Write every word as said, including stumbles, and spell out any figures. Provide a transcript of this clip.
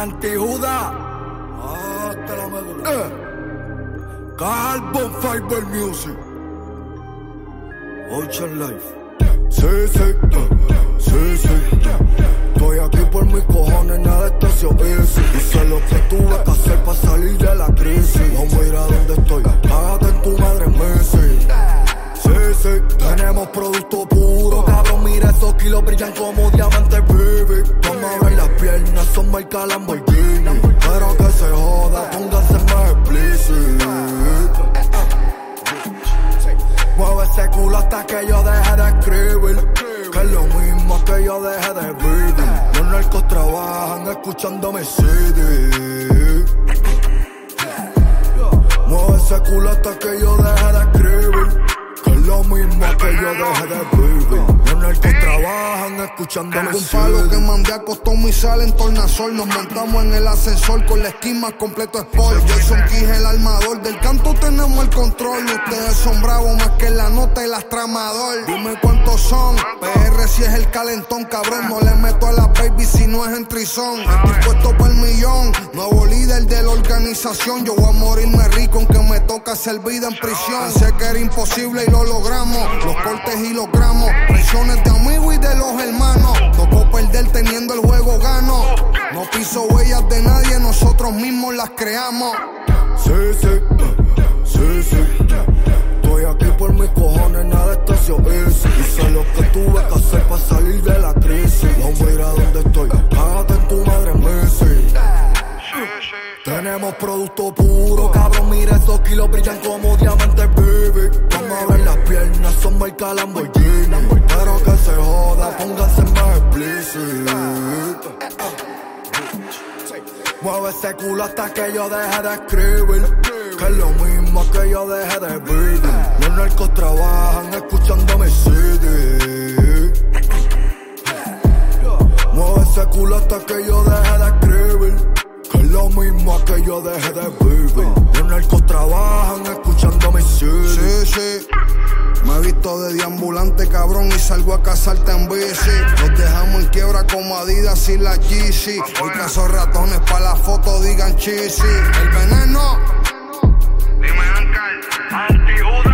Anti-Juda. Hasta la médula. Eh. Carbon Fiber Music. Ocean Life. Sí, sí, sí, sí. Estoy aquí por mis cojones, nada de estacio easy. Hice lo que tuve que hacer para salir de la crisis. No mira dónde estoy, págate en tu madre Messi. Sí, sí, tenemos producto puro. Cabrón, mira esos kilos brillan como diamantes, baby. Vamos a ver las piernas, son marca Lamborghini. Pero que se joda, pónganse más explícit. Mueve ese culo hasta que yo deje de escribir. Que es lo mismo que yo deje de vivir. Los narcos trabajan escuchándome C D. Mueve ese culo hasta que yo deje de escribir. Que es lo mismo que yo deje de vivir. Los narcos trabajan escuchándome C D. Un palo que mandé a Costón y sale en tornasol. Nos montamos en el ascensor con la esquina completo sport. Jason Key el armador. Del canto tenemos el control. Ustedes son bravos más que la nota y las tramador. Dime cuántos son. P R si es el calentón, cabrón. No le meto a la baby si no es en trizón. Estoy puesto para el millón. Nuevo líder de la organización. Yo voy a morirme rico aunque me toca ser vida en prisión. Pensé que era imposible y lo logramos. Los cortes y los gramos. Presiones de amigos y de los hermanos. Tocó perder teniendo el juego gano. No piso huellas de nadie, nosotros mismos las creamos. Sí, sí, sí, sí. Estoy aquí por mis cojones, nada de estacio easy. Hice lo que tuve que hacer para salir de la crisis. No mira dónde estoy, págate en tu madre Messi. Tenemos producto puro, cabrón, mira esos kilos brillan como diamantes, baby. Vamos a ver las piernas, son marca Lamborghini. Pero que se joda, pónganse más explícit. Mueve ese culo hasta que yo deje de escribir. Que es lo mismo que yo deje de vivir. Los narcos trabajan escuchándome C D. Mueve ese culo hasta que yo deje de escribir. Que es lo mismo que yo deje de vivir. Los narcos trabajan escuchándome C D. Sí, sí. Me he visto de deambulante, cabrón, y salgo a cazarte en bici. Los dejamos en quiebra como Adidas y la Yeezy. Hoy caso ratones pa' la foto, digan cheesy. El veneno. Dime, Ancal, Anti-Juda.